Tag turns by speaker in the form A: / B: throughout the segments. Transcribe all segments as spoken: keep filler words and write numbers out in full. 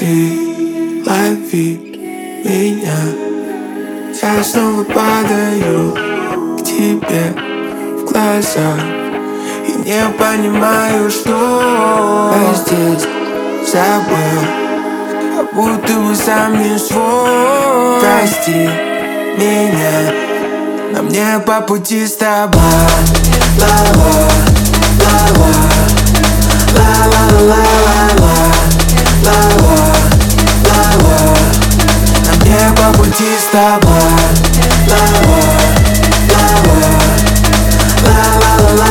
A: Прости, лови меня. Я снова падаю к тебе в глаза и не понимаю, что я здесь забыл, как будто бы сам не свой. Прости меня, но мне по пути с тобой. Ла-ла, ла-ла, ла-ла-ла-ла-ла, ла-ла, ла-ла, но мне по пути с тобой. Ла-ла, ла-ла, ла-ла-ла-ла-ла,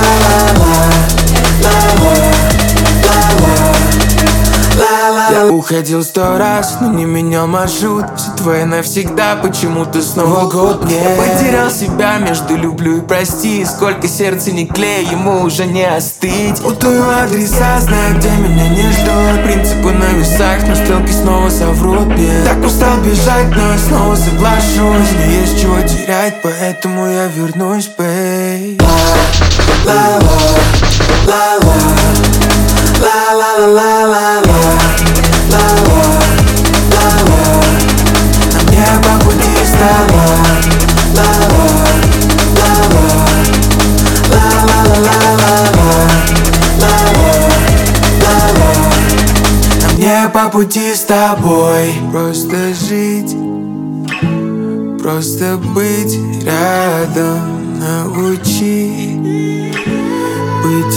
A: я уходил сто раз, но не менял маршрут. Все твое навсегда, почему-то снова год мне. Я потерял себя между люблю и прости. Сколько сердца не клей, ему уже не остыть. Путаю адреса, знаю, где меня не ждут. Принципы на весах, но стрелки снова соврут мне. Так устал бежать, но я снова соглашусь. Не есть чего терять, поэтому я вернусь, бэй. Ла-ла, ла-ла, ла-ла-ла-ла-ла, ла-ла, ла-ла, на мне по пути с тобой. Ла-ла, ла-ла, ла-ла-ла-ла-ла, ла-ла, ла-ла, на мне по пути с тобой. Просто жить, просто быть рядом, научи быть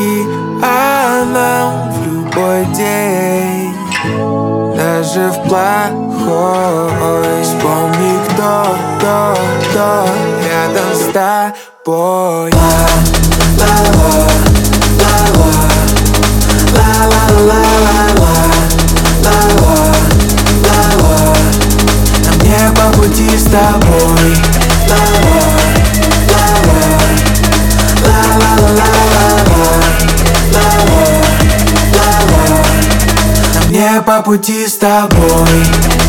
A: океаном в любой день, даже в плохой. Вспомни, кто, кто, кто рядом с тобой. Ла-ла-ла, ла-ла, ла-ла-ла-ла-ла, ла-ла, ла-ла, на мне по пути с тобой. Ла-ла, ла-ла, ла-ла-ла-ла-ла, на мне по пути с тобой.